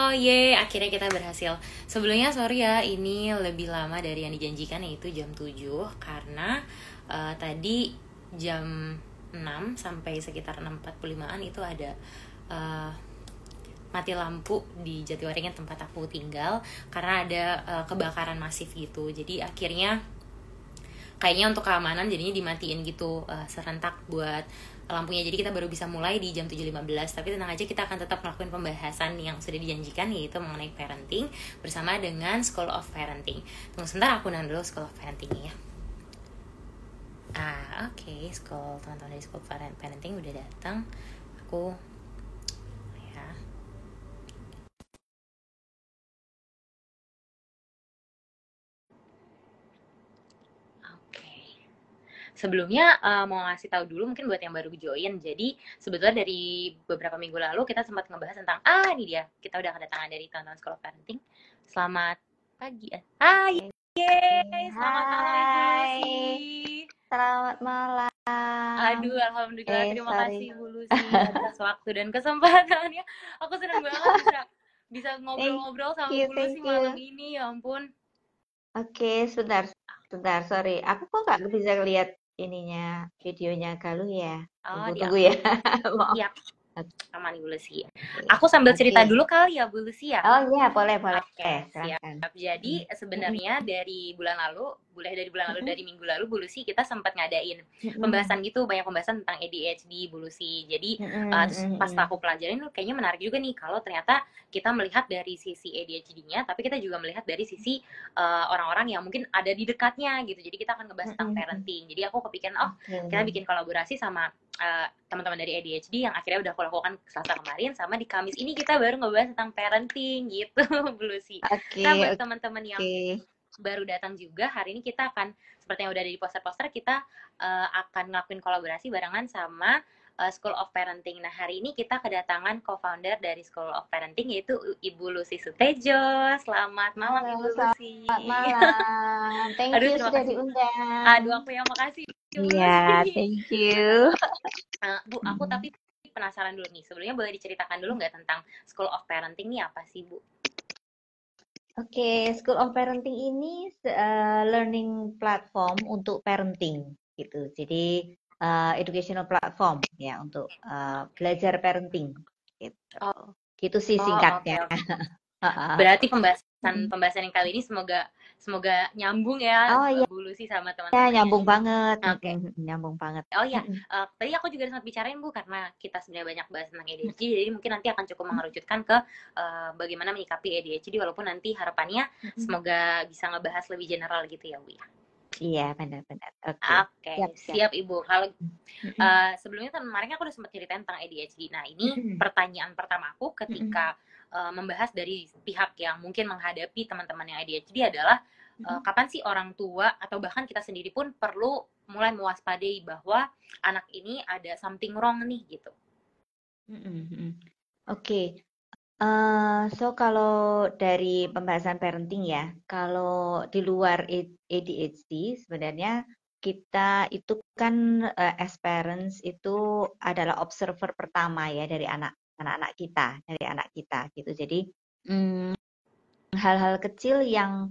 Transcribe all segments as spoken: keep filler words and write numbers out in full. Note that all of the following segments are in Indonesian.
Oh ye, akhirnya kita berhasil. Sebelumnya sorry ya, ini lebih lama dari yang dijanjikan, yaitu jam tujuh. Karena eh, tadi jam enam sampai sekitar enam empat puluh lima-an itu ada eh, mati lampu di Jatiwaringin tempat aku tinggal. Karena ada eh, kebakaran masif gitu. Jadi akhirnya kayaknya untuk keamanan jadinya dimatiin gitu eh, serentak buat lampunya. Jadi kita baru bisa mulai di jam tujuh lima belas. Tapi tenang aja, kita akan tetap melakukan pembahasan yang sudah dijanjikan, yaitu mengenai parenting bersama dengan School of Parenting. Tunggu sebentar, aku nanya dulu School of Parentingnya ya. Ah oke, okay. School, teman-teman dari School of Parenting udah datang. Aku ya sebelumnya uh, mau ngasih tahu dulu mungkin buat yang baru join. Jadi sebetulnya dari beberapa minggu lalu kita sempat ngebahas tentang ah ini dia, kita udah kedatangan dari teman-teman School of Parenting. Selamat pagi. Ah yeay, selamat malam Ibu Lucy. Selamat malam. Aduh, alhamdulillah, eh, terima sorry. kasih Bu Lucy atas waktu dan kesempatannya. Aku senang banget bisa bisa ngobrol-ngobrol sama you, Bu Lucy thank you. malam ini, ya ampun. Oke, sebentar, sebentar, sorry. Aku kok nggak bisa lihat ininya, videonya Galuh ya. Oh, Tunggu-tunggu ya. Maaf. Iya, Oke. aman Ibu Lucy. Aku sambil Oke. cerita dulu kali ya Bu Lucy ya. Oh iya, boleh, boleh. Oke, siap. Silahkan. Jadi sebenarnya dari bulan lalu, boleh dari bulan lalu, dari minggu lalu, Bu Lucy, kita sempat ngadain pembahasan gitu, banyak pembahasan tentang A D H D, Bu Lucy. Jadi uh, terus pas aku pelajarin, kayaknya menarik juga nih kalau ternyata kita melihat dari sisi A D H D-nya, tapi kita juga melihat dari sisi uh, orang-orang yang mungkin ada di dekatnya gitu. Jadi kita akan ngebahas tentang parenting. Jadi aku kepikiran, oh kita bikin kolaborasi sama uh, teman-teman dari A D H D yang akhirnya udah aku lakukan Selasa kemarin, sama di Kamis ini kita baru ngebahas tentang parenting gitu, Bu Lucy. Oke, Nah, buat oke. teman-teman yang baru datang juga, hari ini kita akan, seperti yang udah ada di poster-poster, kita uh, akan ngelakuin kolaborasi barengan sama uh, School of Parenting. Nah, hari ini kita kedatangan co-founder dari School of Parenting, yaitu Ibu Lucy Sutejo. Selamat malam, Halo, Ibu Lucy. Selamat malam. Thank Aduh, you terima sudah kasih. diundang. Aduh, aku yang makasih. Iya, thank you. Uh, Bu, aku tapi penasaran dulu nih. Sebelumnya boleh diceritakan dulu nggak tentang School of Parenting ini apa sih, Bu? Oke, okay, School of Parenting ini uh, learning platform untuk parenting gitu. Jadi uh, educational platform ya untuk uh, belajar parenting gitu. Oh. Gitu sih singkatnya. Oh, okay. Berarti pembahasan pembahasan yang kali ini semoga semoga nyambung ya, oh, iya. Bu Lucy sama teman-teman. Ya, nyambung banget. Oke, okay. Nyambung banget. Oh ya, uh, tadi aku juga sempat bicarain Bu, karena kita sebenarnya banyak bahas tentang A D H D, jadi mungkin nanti akan cukup mengerucutkan ke uh, bagaimana menyikapi A D H D, walaupun nanti harapannya semoga bisa ngebahas lebih general gitu ya Bu ya. Iya, benar-benar. Oke, okay. okay, siap, siap. siap Ibu. Kalau uh, sebelumnya kemarin aku udah sempat ceritain tentang A D H D. Nah, ini pertanyaan pertama aku ketika uh, membahas dari pihak yang mungkin menghadapi teman-teman yang A D H D adalah uh, kapan sih orang tua atau bahkan kita sendiri pun perlu mulai mewaspadai bahwa anak ini ada something wrong nih gitu. Oke. Okay. Uh, so kalau dari pembahasan parenting ya, kalau di luar A D H D sebenarnya kita itu kan uh, as parents itu adalah observer pertama ya dari anak anak-anak kita, dari anak kita gitu. Jadi hmm, hal-hal kecil yang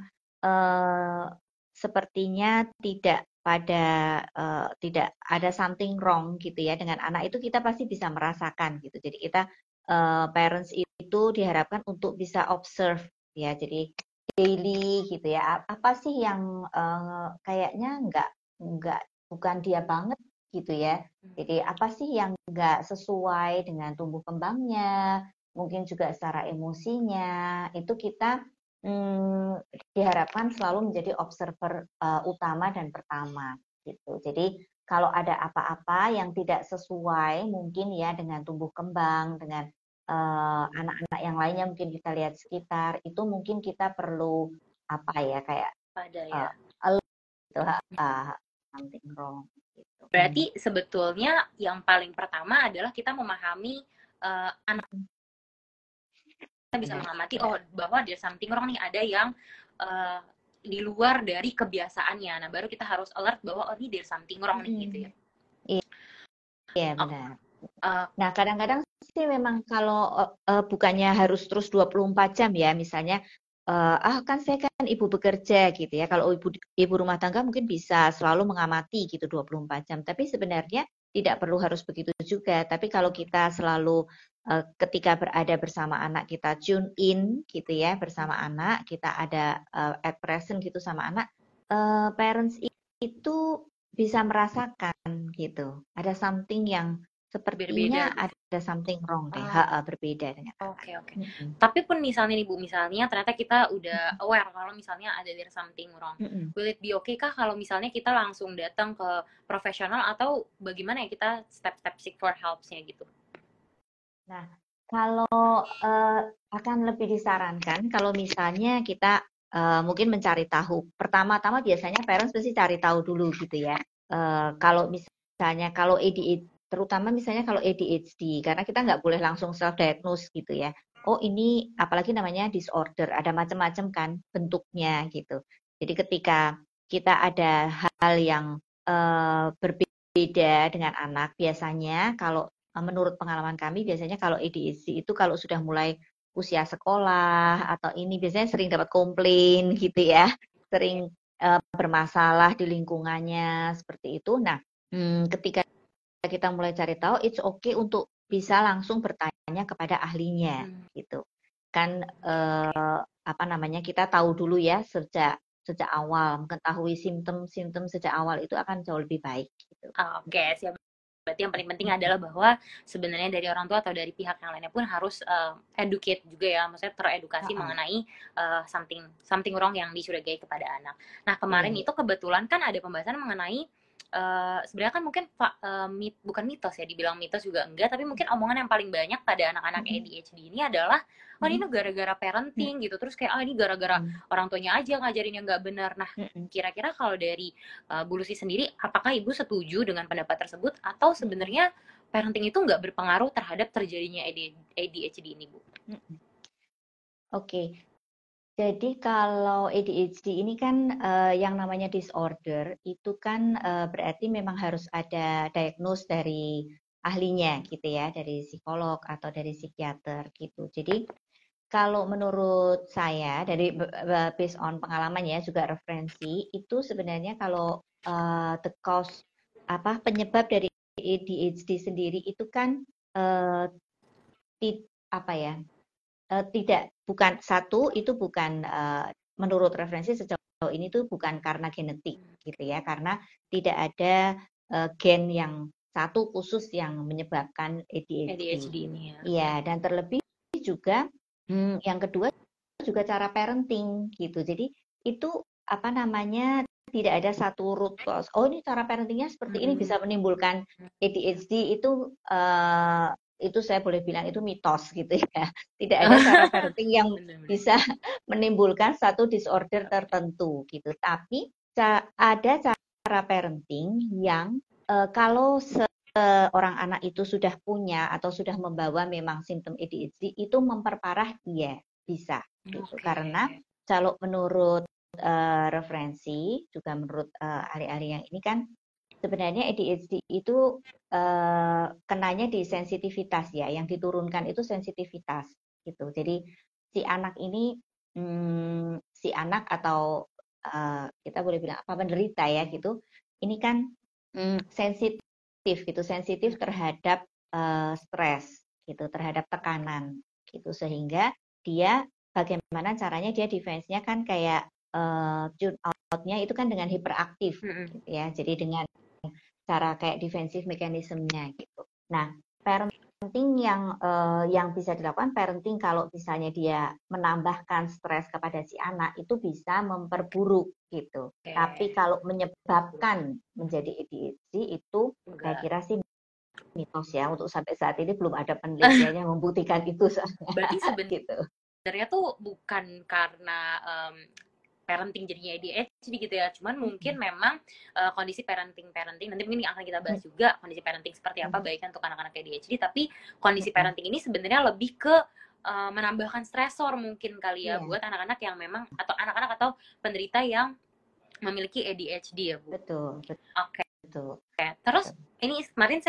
uh, sepertinya tidak pada uh, tidak ada something wrong gitu ya dengan anak itu kita pasti bisa merasakan gitu. Jadi kita uh, parents itu diharapkan untuk bisa observe ya, jadi daily gitu ya, apa sih yang uh, kayaknya nggak nggak bukan dia banget gitu ya, jadi apa sih yang nggak sesuai dengan tumbuh kembangnya, mungkin juga secara emosinya, itu kita hmm, diharapkan selalu menjadi observer uh, utama dan pertama gitu. Jadi kalau ada apa-apa yang tidak sesuai mungkin ya dengan tumbuh kembang, dengan Uh, anak-anak yang lainnya mungkin kita lihat sekitar, itu mungkin kita perlu apa ya kayak ada ya uh, gitu, uh, something wrong gitu. Berarti hmm. sebetulnya yang paling pertama adalah kita memahami uh, anak kita bisa mengamati oh bahwa ada something wrong nih, ada yang uh, di luar dari kebiasaannya. Nah, baru kita harus alert bahwa oh ini there's something wrong nih gitu ya. Iya, benar. Uh, Nah, kadang-kadang sih memang kalau uh, bukannya harus terus dua puluh empat jam ya, misalnya uh, ah kan saya kan ibu bekerja gitu ya. Kalau ibu ibu rumah tangga mungkin bisa selalu mengamati gitu dua puluh empat jam. Tapi sebenarnya tidak perlu harus begitu juga. Tapi kalau kita selalu uh, ketika berada bersama anak kita tune in gitu ya, bersama anak, kita ada uh, at present gitu sama anak, uh, parents itu bisa merasakan gitu. Ada something yang berbeda sepertinya gitu. ada something wrong deh, Oh, ha, berbeda dengan anak. oke oke. Mm-mm. Tapi pun misalnya nih Bu, misalnya ternyata kita udah aware kalau misalnya ada there something wrong. Mm-mm. Will it be okay kah kalau misalnya kita langsung datang ke profesional atau bagaimana ya kita step-step seek for help-nya gitu? Nah, kalau uh, akan lebih disarankan kalau misalnya kita uh, mungkin mencari tahu. Pertama-tama biasanya parents pasti cari tahu dulu gitu ya. Uh, kalau misalnya kalau A D H D, terutama misalnya kalau A D H D, karena kita nggak boleh langsung self diagnose gitu ya. Oh ini apalagi namanya disorder, ada macam-macam kan bentuknya gitu. Jadi ketika kita ada hal yang uh, berbeda dengan anak, biasanya kalau menurut pengalaman kami biasanya kalau A D H D itu kalau sudah mulai usia sekolah atau ini biasanya sering dapat komplain gitu ya, sering uh, bermasalah di lingkungannya seperti itu. Nah, hmm, ketika kita mulai cari tahu, it's okay untuk bisa langsung bertanya kepada ahlinya Hmm. gitu. Kan uh, apa namanya kita tahu dulu ya sejak sejak awal, mengetahui simptom-simptom sejak awal itu akan jauh lebih baik gitu. Ah, oke, okay, siap. Berarti yang paling penting adalah bahwa sebenarnya dari orang tua atau dari pihak yang lainnya pun harus uh, educate juga ya, maksudnya teredukasi Uh-uh. mengenai uh, something something wrong yang dicurigai kepada anak. Nah kemarin Iya. itu kebetulan kan ada pembahasan mengenai uh, sebenarnya kan mungkin uh, mit, bukan mitos ya, dibilang mitos juga enggak, tapi mungkin omongan yang paling banyak pada anak-anak A D H D ini adalah oh ini gara-gara parenting gitu, terus kayak oh ini gara-gara orang tuanya aja ngajarin yang nggak benar. Nah kira-kira kalau dari uh, Bu Lucy sendiri, apakah Ibu setuju dengan pendapat tersebut atau sebenarnya parenting itu nggak berpengaruh terhadap terjadinya A D H D ini, Bu? Oke, okay. Jadi kalau A D H D ini kan uh, yang namanya disorder itu kan uh, berarti memang harus ada diagnose dari ahlinya gitu ya, dari psikolog atau dari psikiater gitu. Jadi kalau menurut saya dari based on pengalaman ya juga referensi itu sebenarnya kalau uh, the cause apa penyebab dari A D H D sendiri itu kan uh, ti, apa ya uh, tidak bukan satu itu bukan uh, menurut referensi sejauh ini tuh bukan karena genetik gitu ya karena tidak ada uh, gen yang satu khusus yang menyebabkan A D H D. A D H D ini ya. Iya dan terlebih juga hmm, yang kedua juga cara parenting gitu. Jadi itu apa namanya tidak ada satu root cause. Oh ini cara parentingnya seperti ini bisa menimbulkan A D H D itu uh, itu saya boleh bilang itu mitos gitu ya. Tidak ada cara parenting yang bisa menimbulkan satu disorder tertentu gitu. Tapi ada cara parenting yang uh, kalau seorang anak itu sudah punya atau sudah membawa memang simptom A D H D itu memperparah iya bisa gitu. Okay. Karena kalau menurut uh, referensi juga menurut uh, ahli-ahli yang ini kan sebenarnya A D H D itu uh, kenanya di sensitivitas ya, yang diturunkan itu sensitivitas gitu. Jadi si anak ini hmm, si anak atau uh, kita boleh bilang apa penderita ya gitu, ini kan hmm, sensitif gitu, sensitif terhadap uh, stres gitu, terhadap tekanan gitu sehingga dia bagaimana caranya dia defense-nya kan kayak uh, tune out-nya itu kan dengan hiperaktif gitu ya. Jadi dengan cara kayak defensive mekanismenya gitu. Nah, parenting yang uh, yang bisa dilakukan parenting kalau misalnya dia menambahkan stres kepada si anak itu bisa memperburuk gitu. Okay. Tapi kalau menyebabkan menjadi A D H D itu enggak. Saya kira sih mitos ya untuk sampai saat ini belum ada penelitian yang membuktikan itu. Berarti sebenarnya gitu. tuh bukan karena um, parenting jadinya A D H D gitu ya, cuman mungkin hmm. memang uh, kondisi parenting parenting nanti mungkin akan kita bahas hmm. juga kondisi parenting seperti apa hmm. baik untuk anak-anak A D H D, tapi kondisi hmm. parenting ini sebenarnya lebih ke uh, menambahkan stresor mungkin kali ya yeah. buat anak-anak yang memang atau anak-anak atau penderita yang memiliki A D H D ya Bu. Betul. betul. Oke. Okay. Betul. Okay. Terus betul. Ini kemarin saya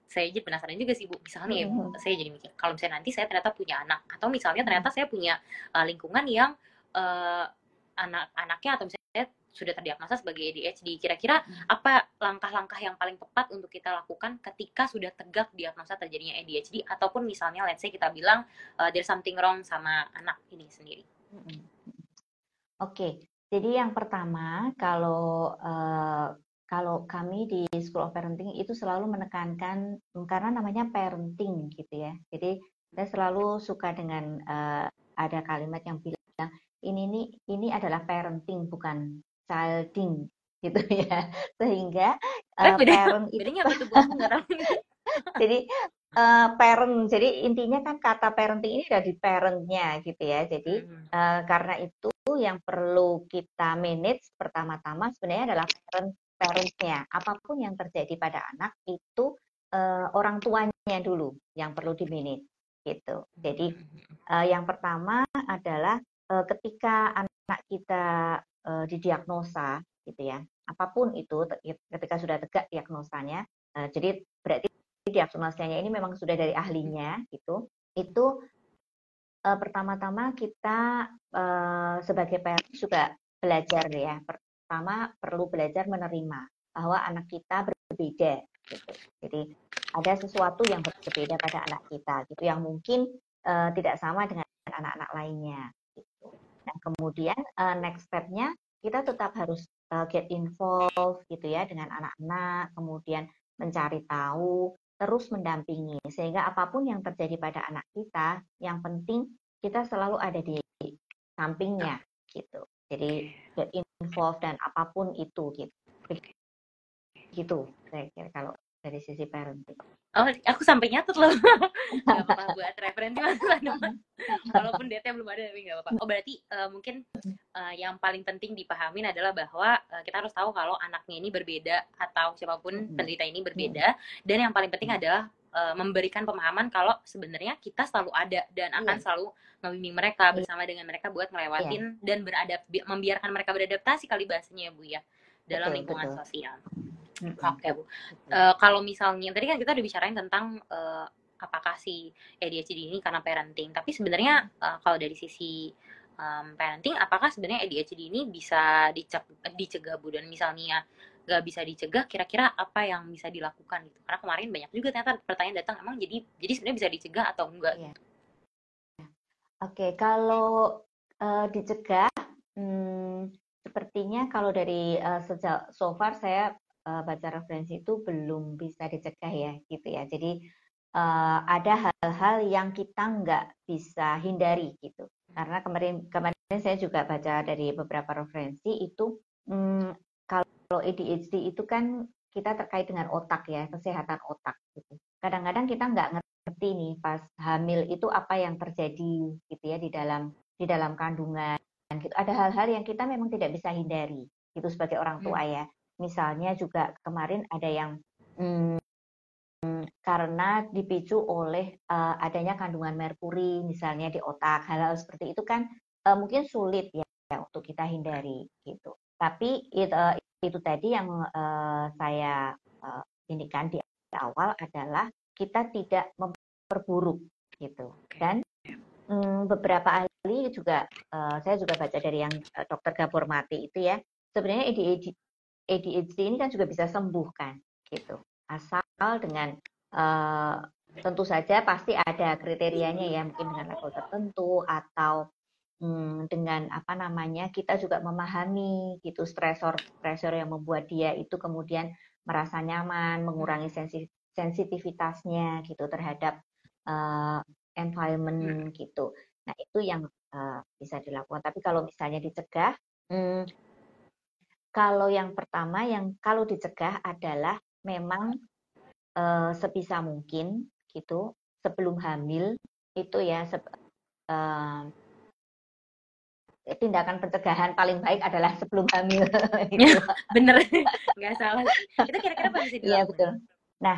saya jadi penasaran juga sih Bu, misalnya ya Bu, Mm-mm. saya jadi mikir kalau misalnya nanti saya ternyata punya anak, atau misalnya ternyata saya punya uh, lingkungan yang uh, anak-anaknya atau misalnya saya sudah terdiagnosa sebagai A D H D, kira-kira apa langkah-langkah yang paling tepat untuk kita lakukan ketika sudah tegak diagnosa terjadinya A D H D, ataupun misalnya let's say kita bilang uh, there's something wrong sama anak ini sendiri. Mm-mm. Oke, jadi yang pertama kalau uh, kalau kami di School of Parenting itu selalu menekankan karena namanya parenting gitu ya. Jadi saya selalu suka dengan uh, ada kalimat yang bilang ini nih ini adalah parenting bukan childing gitu ya. Sehingga Eh, uh, beda, parent itu bedanya apa tuh Bu? Aku nggak tahu. jadi uh, parent jadi intinya kan kata parenting ini ada di parentnya gitu ya. Jadi Hmm. uh, karena itu yang perlu kita manage pertama-tama sebenarnya adalah parent parentnya. Apapun yang terjadi pada anak itu uh, orang tuanya dulu yang perlu di manage gitu. Jadi uh, yang pertama adalah uh, ketika anak kita uh, didiagnosa gitu ya, apapun itu ketika sudah tegak diagnosanya, uh, jadi berarti diagnosanya ini memang sudah dari ahlinya gitu. Itu uh, pertama-tama kita uh, sebagai parent juga belajar ya. Pertama perlu belajar menerima bahwa anak kita berbeda gitu. Jadi ada sesuatu yang berbeda pada anak kita gitu yang mungkin uh, tidak sama dengan anak-anak lainnya gitu. Nah, kemudian uh, next step-nya kita tetap harus uh, get involved gitu ya dengan anak-anak, kemudian mencari tahu, terus mendampingi sehingga apapun yang terjadi pada anak kita, yang penting kita selalu ada di sampingnya gitu. Jadi get involved dan apapun itu gitu. Begitu saya kira kalau dari sisi parenting. Oh, aku sampai nyatet loh. Nggak apa-apa buat referensi masa depan. Walaupun D T belum ada tapi nggak apa-apa. Oh, berarti uh, mungkin uh, yang paling penting dipahamin adalah bahwa uh, kita harus tahu kalau anaknya ini berbeda atau siapapun penderita ini berbeda. Dan yang paling penting adalah uh, memberikan pemahaman kalau sebenarnya kita selalu ada dan akan selalu membimbing mereka bersama dengan mereka buat ngelewatin dan beradap membiarkan mereka beradaptasi kali bahasanya ya Bu ya dalam Betul, lingkungan betul. sosial. Mm-mm. Oke Bu. Uh, kalau misalnya tadi kan kita udah bicarain tentang uh, apakah si A D H D ini karena parenting, tapi sebenarnya uh, kalau dari sisi um, parenting, apakah sebenarnya A D H D ini bisa dicegah, dicegah Bu? Dan misalnya nggak bisa dicegah, kira-kira apa yang bisa dilakukan gitu? Karena kemarin banyak juga ternyata pertanyaan datang, emang jadi jadi sebenarnya bisa dicegah atau enggak? Iya. Oke, kalau uh, dicegah, hmm, sepertinya kalau dari uh, sejak so far saya uh, baca referensi itu belum bisa dicegah ya, gitu ya. Jadi uh, ada hal-hal yang kita nggak bisa hindari gitu. Karena kemarin kemarin saya juga baca dari beberapa referensi itu, hmm, kalau A D H D itu kan kita terkait dengan otak ya, kesehatan otak gitu. Kadang-kadang kita nggak ngerti nih pas hamil itu apa yang terjadi gitu ya di dalam di dalam kandungan gitu. Ada hal-hal yang kita memang tidak bisa hindari gitu sebagai orang tua ya. Misalnya juga kemarin ada yang hmm, karena dipicu oleh uh, adanya kandungan merkuri misalnya di otak. Hal-hal seperti itu kan uh, mungkin sulit ya, ya untuk kita hindari gitu. Tapi it, uh, itu tadi yang uh, saya uh, indikan di awal adalah kita tidak memperburuk gitu. Dan um, beberapa ahli juga uh, saya juga baca dari yang uh, dokter Gabor Mate itu ya. Sebenarnya A D H D, A D H D ini kan juga bisa sembuh kan gitu. Asal dengan uh, tentu saja pasti ada kriterianya ya mungkin dengan level tertentu atau hmm, dengan apa namanya kita juga memahami gitu stresor-stresor yang membuat dia itu kemudian merasa nyaman, mengurangi sensi sensitivitasnya gitu terhadap uh, environment gitu. Nah itu yang uh, bisa dilakukan. Tapi kalau misalnya dicegah, hmm, kalau yang pertama yang kalau dicegah adalah memang uh, sebisa mungkin gitu sebelum hamil itu ya se uh, tindakan pencegahan paling baik adalah sebelum hamil gitu. Bener, nggak salah sih. Itu kira-kira apa bisa Iya dilakukan? betul. Nah,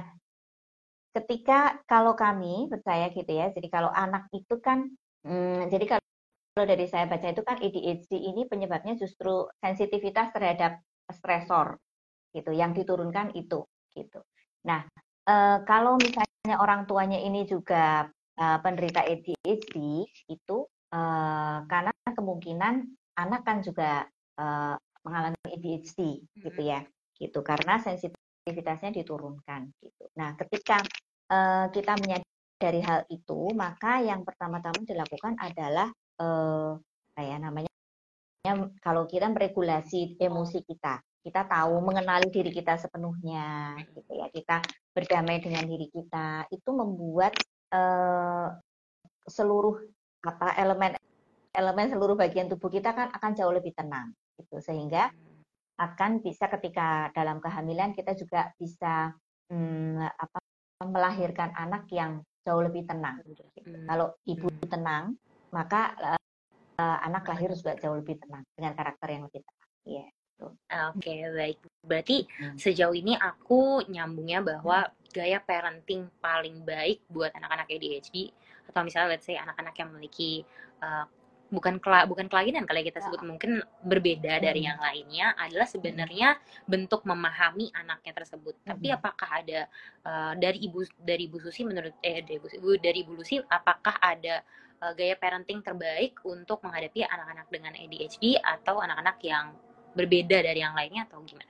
ketika kalau kami percaya gitu ya, jadi kalau anak itu kan, hmm, jadi kalau kalau dari saya baca itu kan A D H D ini penyebabnya justru sensitivitas terhadap stresor gitu, yang diturunkan itu gitu. Nah, uh, kalau misalnya orang tuanya ini juga uh, penderita A D H D itu uh, karena kemungkinan anak kan juga uh, mengalami A D H D gitu ya, gitu karena sensitivitasnya diturunkan gitu. Nah, ketika uh, kita menyadari hal itu, maka yang pertama-tama dilakukan adalah uh, kayak namanya kalau kita meregulasi emosi kita, kita tahu mengenali diri kita sepenuhnya, gitu ya. Kita berdamai dengan diri kita, itu membuat uh, seluruh apa elemen elemen seluruh bagian tubuh kita kan akan jauh lebih tenang, gitu. Sehingga akan bisa ketika dalam kehamilan kita juga bisa hmm, apa melahirkan anak yang jauh lebih tenang. Gitu. Kalau ibu tenang, maka uh, uh, anak lahir juga jauh lebih tenang dengan karakter yang lebih tenang. Iya. Yeah, gitu. Oke, okay, baik. Berarti hmm. sejauh ini aku nyambungnya bahwa gaya parenting paling baik buat anak-anak A D H D atau misalnya let's say anak-anak yang memiliki uh, bukan kela bukan kelainan kalau kita sebut mungkin berbeda hmm. dari yang lainnya adalah sebenarnya hmm. bentuk memahami anaknya tersebut. Hmm. Tapi apakah ada uh, dari ibu dari ibu Susi menurut eh dari ibu dari ibu Lucy apakah ada uh, gaya parenting terbaik untuk menghadapi anak-anak dengan A D H D atau anak-anak yang berbeda dari yang lainnya atau gimana?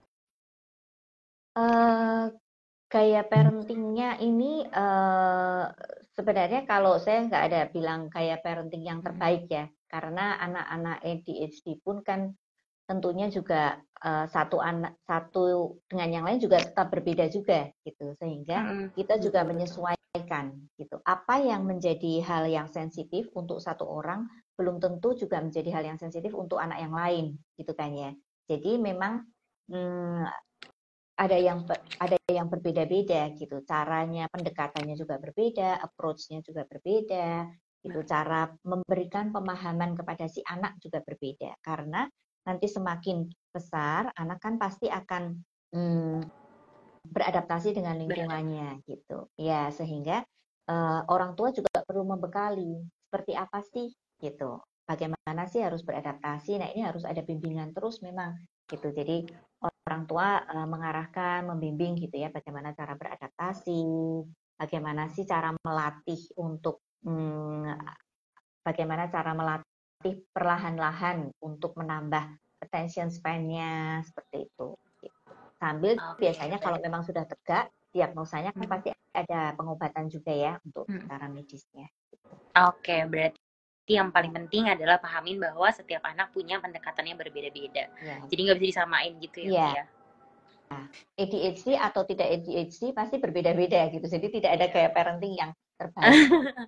Uh, gaya parentingnya ini uh, sebenarnya kalau saya nggak ada bilang gaya parenting yang terbaik ya, karena anak-anak A D H D pun kan tentunya juga uh, satu anak satu dengan yang lain juga tetap berbeda juga gitu, sehingga kita juga menyesuaikan gitu. Apa yang menjadi hal yang sensitif untuk satu orang belum tentu juga menjadi hal yang sensitif untuk anak yang lain gitu kan ya. Jadi memang hmm, ada yang ada yang berbeda-beda gitu, caranya pendekatannya juga berbeda, approach-nya juga berbeda gitu, cara memberikan pemahaman kepada si anak juga berbeda karena nanti semakin besar anak kan pasti akan hmm, beradaptasi dengan lingkungannya gitu ya, sehingga uh, orang tua juga perlu membekali seperti apa sih gitu, bagaimana sih harus beradaptasi. Nah ini harus ada bimbingan terus memang gitu, jadi orang tua uh, mengarahkan, membimbing gitu ya, bagaimana cara beradaptasi, bagaimana sih cara melatih untuk hmm, bagaimana cara melatih perlahan-lahan untuk menambah attention span-nya seperti itu. Gitu. Sambil okay, biasanya okay. Kalau memang sudah tegak, diagnosanya kan hmm. pasti ada pengobatan juga ya untuk hmm. secara medisnya. Gitu. Oke, okay, berarti yang paling penting adalah pahamin bahwa setiap anak punya pendekatannya berbeda-beda. Ya. Jadi nggak bisa disamain gitu ya, ya. ya? Nah, A D H D atau tidak A D H D pasti berbeda-beda gitu. Jadi tidak ada gaya parenting yang terbaik.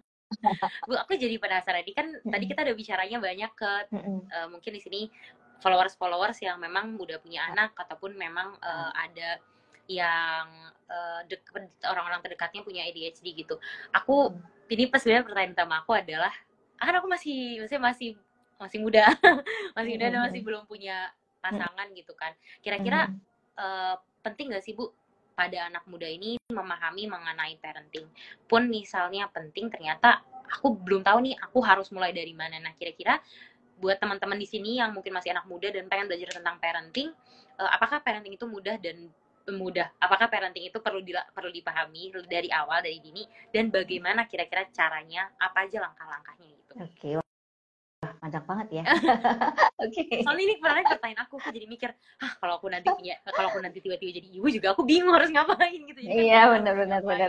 Bu, aku jadi penasaran. Ini kan mm-hmm. tadi kita udah bicaranya banyak ke mm-hmm. uh, mungkin di sini followers-followers yang memang udah punya anak ataupun memang uh, ada yang uh, deket, orang-orang terdekatnya punya A D H D gitu. Aku mm-hmm. ini pas sebenarnya pertanyaan utama aku adalah, kan aku masih masih masih masih muda, masih muda dan masih belum punya pasangan gitu kan. Kira-kira uh, penting nggak sih Bu pada anak muda ini memahami mengenai parenting? Pun misalnya penting, ternyata aku belum tahu nih aku harus mulai dari mana. Nah kira-kira buat teman-teman di sini yang mungkin masih anak muda dan pengen belajar tentang parenting, uh, apakah parenting itu mudah dan mudah? Apakah parenting itu perlu di, perlu dipahami dari awal, dari dini, dan bagaimana kira-kira caranya, apa aja langkah-langkahnya gitu? Oke, okay. Wah, panjang banget ya. Oke. Okay. Soalnya ini pertanyaan pertanyaan aku, aku jadi mikir, ah kalau aku nanti punya, kalau aku nanti tiba-tiba jadi ibu juga aku bingung harus ngapain gitu. Iya, benar-benar benar.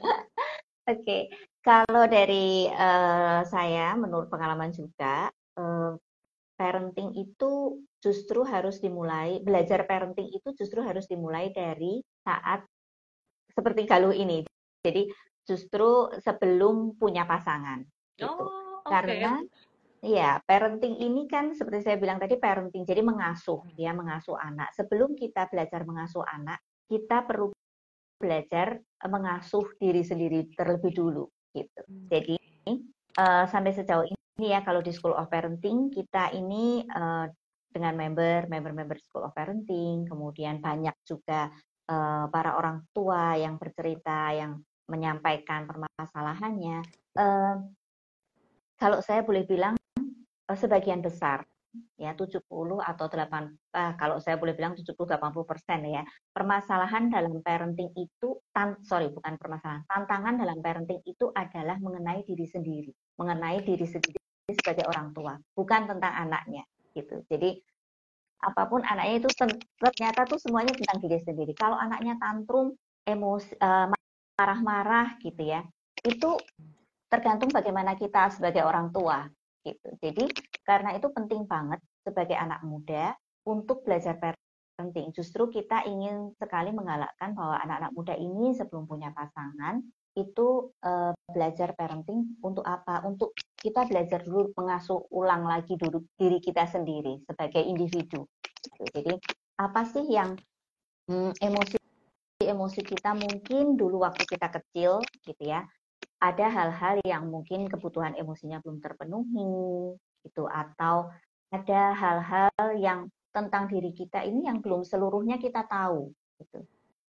Oke, okay. Kalau dari uh, saya, menurut pengalaman juga, uh, parenting itu justru harus dimulai, belajar parenting itu justru harus dimulai dari saat seperti Galuh ini. Jadi justru sebelum punya pasangan gitu. Oh, okay. Karena ya parenting ini kan seperti saya bilang tadi, parenting jadi mengasuh, ya mengasuh anak. Sebelum kita belajar mengasuh anak, kita perlu belajar mengasuh diri sendiri terlebih dulu gitu. Jadi uh, sampai sejauh ini ya, kalau di School of Parenting kita ini uh, dengan member member-member School of Parenting, kemudian banyak juga uh, para orang tua yang bercerita, yang menyampaikan permasalahannya. Uh, kalau saya boleh bilang uh, sebagian besar ya tujuh puluh atau delapan ah, kalau saya boleh bilang tujuh puluh delapan puluh persen ya. Permasalahan dalam parenting itu tan sorry bukan permasalahan. Tantangan dalam parenting itu adalah mengenai diri sendiri, mengenai diri sendiri sebagai orang tua, bukan tentang anaknya gitu. Jadi apapun anaknya itu ternyata tuh semuanya tentang diri sendiri. Kalau anaknya tantrum, emosi, uh, marah-marah gitu ya, itu tergantung bagaimana kita sebagai orang tua gitu. Jadi karena itu penting banget sebagai anak muda untuk belajar parenting. Justru kita ingin sekali menggalakkan bahwa anak-anak muda ini sebelum punya pasangan itu uh, belajar parenting untuk apa? Untuk kita belajar dulu mengasuh ulang lagi dulu diri kita sendiri sebagai individu. Gitu. Jadi apa sih yang hmm, emosi emosi kita mungkin dulu waktu kita kecil gitu ya, ada hal-hal yang mungkin kebutuhan emosinya belum terpenuhi gitu, atau ada hal-hal yang tentang diri kita ini yang belum seluruhnya kita tahu gitu.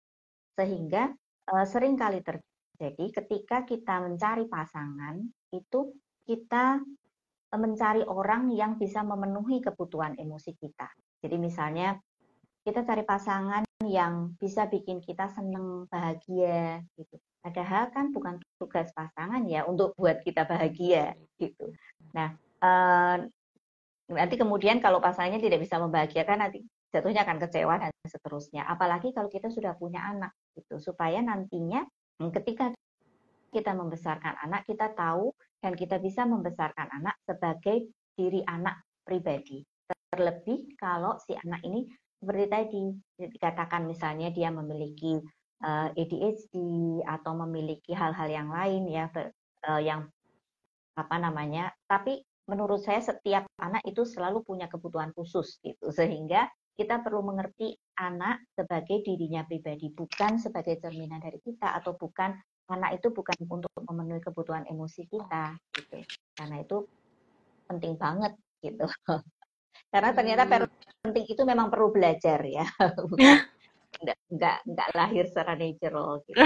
Sehingga uh, sering kali terjadi ketika kita mencari pasangan itu kita mencari orang yang bisa memenuhi kebutuhan emosi kita. Jadi misalnya kita cari pasangan yang bisa bikin kita seneng, bahagia gitu. Padahal kan bukan tugas pasangan ya untuk buat kita bahagia gitu. Nah, eh, nanti kemudian kalau pasangannya tidak bisa membahagiakan, nanti jatuhnya akan kecewa dan seterusnya. Apalagi kalau kita sudah punya anak gitu, supaya nantinya ketika kita membesarkan anak, kita tahu dan kita bisa membesarkan anak sebagai diri anak pribadi. Terlebih kalau si anak ini seperti tadi dikatakan misalnya dia memiliki uh, A D H D atau memiliki hal-hal yang lain ya uh, yang apa namanya, tapi menurut saya setiap anak itu selalu punya kebutuhan khusus gitu, sehingga kita perlu mengerti anak sebagai dirinya pribadi, bukan sebagai cerminan dari kita, atau bukan anak itu bukan untuk memenuhi kebutuhan emosi kita gitu. Karena itu penting banget gitu. Karena ternyata parenting itu memang perlu belajar ya, bukan enggak enggak enggak lahir secara natural gitu.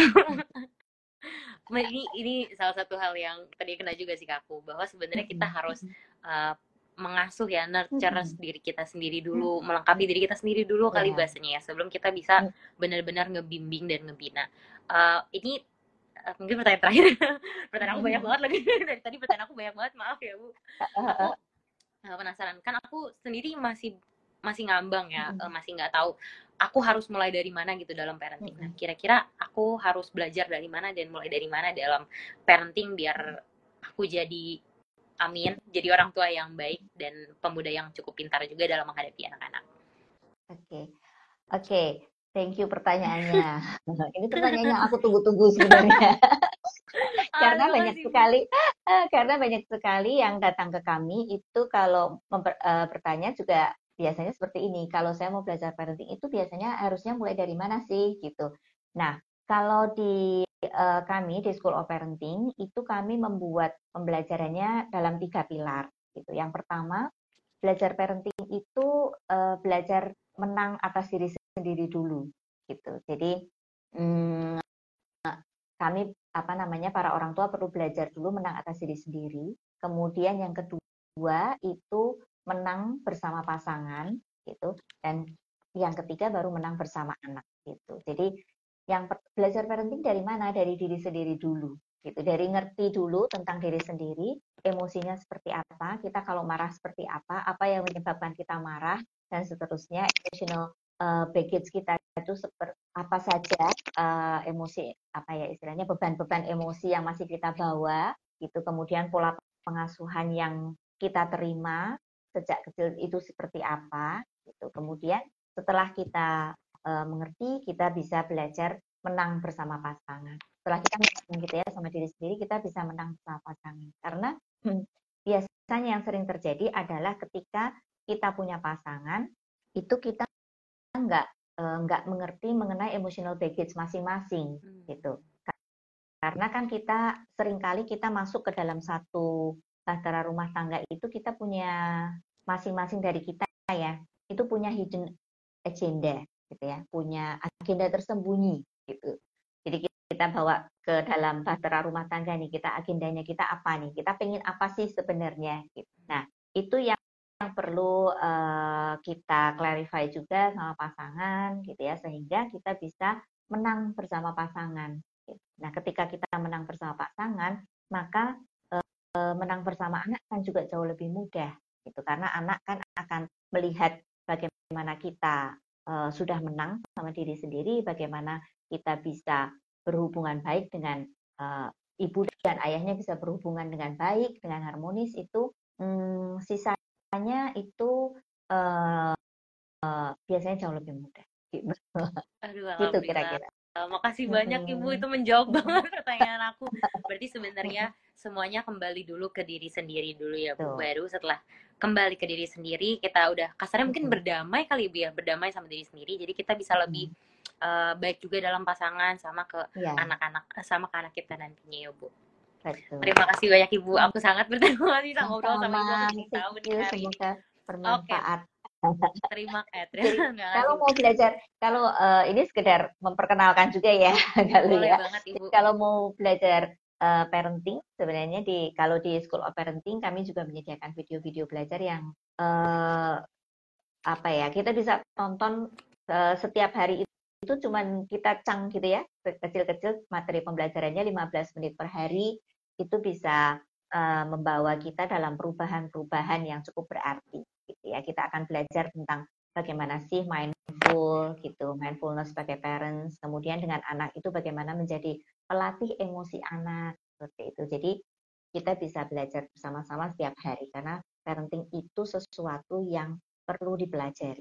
ini ini salah satu hal yang tadi kena juga sih Kak aku, bahwa sebenarnya kita harus uh, mengasuh ya, nurture diri kita sendiri dulu, melengkapi diri kita sendiri dulu kali bahasanya ya, sebelum kita bisa benar-benar ngebimbing dan ngebina. Uh, ini uh, mungkin pertanyaan terakhir. Pertanyaan aku banyak banget lagi dari tadi, pertanyaan aku banyak banget, maaf ya Bu. Aku uh, penasaran, kan aku sendiri masih masih ngambang ya, uh, masih nggak tahu aku harus mulai dari mana gitu dalam parenting. Nah, kira-kira aku harus belajar dari mana dan mulai dari mana dalam parenting biar aku jadi, amin, jadi orang tua yang baik dan pemuda yang cukup pintar juga dalam menghadapi anak-anak. Oke, okay. oke, okay. Thank you pertanyaannya. Ini pertanyaan yang aku tunggu-tunggu sebenarnya. Karena Aduh, banyak sekali, karena banyak sekali yang datang ke kami itu kalau memper, uh, bertanya juga biasanya seperti ini. Kalau saya mau belajar parenting itu biasanya harusnya mulai dari mana sih gitu. Nah, kalau di uh, kami di School of Parenting itu kami membuat pembelajarannya dalam tiga pilar. Gitu. Yang pertama, belajar parenting itu uh, belajar menang atas diri sendiri dulu. Gitu. Jadi hmm, kami apa namanya para orang tua perlu belajar dulu menang atas diri sendiri. Kemudian yang kedua itu menang bersama pasangan gitu, dan yang ketiga baru menang bersama anak gitu. Jadi yang belajar parenting dari mana? Dari diri sendiri dulu gitu. Dari ngerti dulu tentang diri sendiri, emosinya seperti apa, kita kalau marah seperti apa, apa yang menyebabkan kita marah dan seterusnya, emotional uh, baggage kita itu seperti apa saja uh, emosi apa ya istilahnya beban-beban emosi yang masih kita bawa gitu, kemudian pola pengasuhan yang kita terima sejak kecil itu seperti apa gitu, kemudian setelah kita uh, mengerti kita bisa belajar menang bersama pasangan. Setelah kita menang gitu ya sama diri sendiri, kita bisa menang bersama pasangan. Karena hmm, biasanya yang sering terjadi adalah ketika kita punya pasangan itu kita nggak nggak mengerti mengenai emotional baggage masing-masing hmm. gitu. Karena kan kita seringkali kita masuk ke dalam satu bahtera rumah tangga itu kita punya masing-masing dari kita ya, itu punya hidden agenda gitu ya, punya agenda tersembunyi gitu. Jadi kita bawa ke dalam bahtera rumah tangga nih, kita agendanya kita apa nih? Kita pengen apa sih sebenarnya gitu. Nah, itu yang yang perlu uh, kita clarify juga sama pasangan gitu ya, sehingga kita bisa menang bersama pasangan. Nah, ketika kita menang bersama pasangan, maka uh, menang bersama anak kan juga jauh lebih mudah gitu, karena anak kan akan melihat bagaimana kita uh, sudah menang sama diri sendiri, bagaimana kita bisa berhubungan baik dengan uh, ibu dan ayahnya bisa berhubungan dengan baik, dengan harmonis, itu hmm, sisanya itu uh, uh, biasanya jauh lebih mudah. Gitu, Aduh, gitu alhamdulillah. kira-kira. Makasih banyak Ibu, Hmm. itu menjawab banget pertanyaan aku. Berarti sebenarnya semuanya kembali dulu ke diri sendiri dulu ya Bu. Tuh. Baru setelah kembali ke diri sendiri, kita udah kasarnya mungkin Hmm. berdamai kali Bu ya, berdamai sama diri sendiri. Jadi kita bisa lebih uh, baik juga dalam pasangan sama ke Ya. anak-anak, sama ke anak kita nantinya ya Bu. Betul. Terima kasih banyak Ibu. Aku sangat berterima kasih sama ngobrol sama Ibu. Aku jadi tahu nih hari ini. Semoga bermanfaat. Okay. Terima kasih. Jadi, kalau mau belajar, kalau uh, ini sekedar memperkenalkan juga ya, kalau Boleh ya. banget, Ibu. Jadi, kalau mau belajar uh, parenting, sebenarnya di kalau di School of Parenting kami juga menyediakan video-video belajar yang uh, apa ya, kita bisa tonton uh, setiap hari itu, itu cuman kita cang gitu ya, kecil-kecil materi pembelajarannya lima belas menit per hari, itu bisa uh, membawa kita dalam perubahan-perubahan yang cukup berarti gitu ya. Kita akan belajar tentang bagaimana sih mindful gitu, mindfulness sebagai parents, kemudian dengan anak itu bagaimana menjadi pelatih emosi anak seperti itu. Jadi kita bisa belajar bersama-sama setiap hari, karena parenting itu sesuatu yang perlu dipelajari.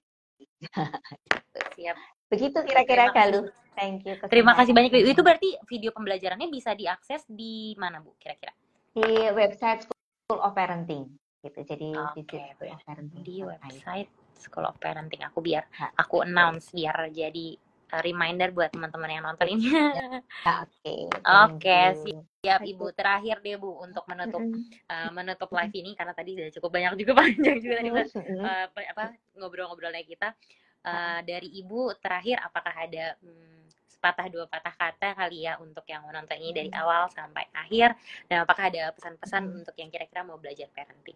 Siap. Begitu kira-kira Galuh. Thank you. Terima kasih banyak. Itu berarti video pembelajarannya bisa diakses di mana Bu kira-kira? Di website School of Parenting gitu. Jadi okay, School of Parenting di website School of Parenting aku biar ha, aku announce okay. Biar jadi uh, reminder buat teman-teman yang nonton ini. Ya, oke. Oke, okay, siap Ibu. Terakhir deh Bu untuk menutup uh, menutup live ini, karena tadi sudah cukup banyak juga panjang juga tadi uh, apa ngobrol-ngobrolnya kita. Uh, dari Ibu terakhir, apakah ada hmm, sepatah dua patah kata kali ya untuk yang menonton ini dari awal sampai akhir, dan apakah ada pesan-pesan hmm. untuk yang kira-kira mau belajar parenting?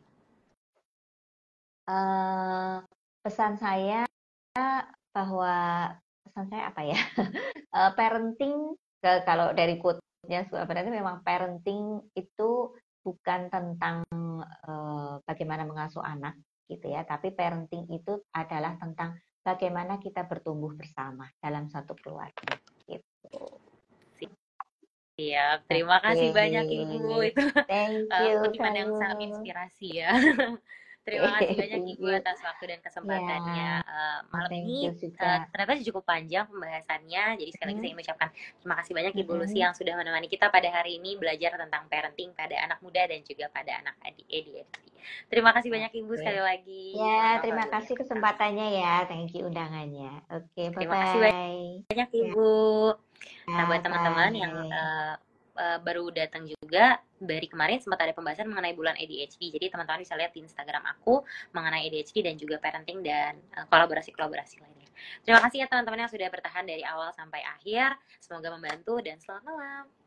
Uh, pesan saya bahwa pesan saya apa ya? uh, parenting ke, kalau dari quote-nya sebenarnya memang parenting itu bukan tentang uh, bagaimana mengasuh anak gitu ya, tapi parenting itu adalah tentang bagaimana kita bertumbuh bersama dalam satu keluarga gitu. Siap, terima okay. kasih banyak Ibu. Itu Thank you, kutipan yang sangat inspirasi ya. Terima kasih banyak Ibu atas waktu dan kesempatannya. Yeah. Uh, malam Thank ini uh, ternyata cukup panjang pembahasannya. Jadi sekali lagi mm. saya mengucapkan terima kasih banyak Ibu mm. Lucy yang sudah menemani kita pada hari ini belajar tentang parenting pada anak muda dan juga pada anak A D H D. Terima kasih banyak Ibu okay. sekali lagi. Ya, yeah, terima kasih kesempatannya ya. Thank you undangannya. Oke, okay, bye-bye. Terima kasih banyak Ibu. Yeah. Nah, buat teman-teman yang uh, Uh, baru datang juga, dari kemarin sempat ada pembahasan mengenai bulan A D H D. Jadi teman-teman bisa lihat di Instagram aku mengenai A D H D dan juga parenting dan uh, kolaborasi-kolaborasi lainnya. Terima kasih ya teman-teman yang sudah bertahan dari awal sampai akhir. Semoga membantu dan selamat malam.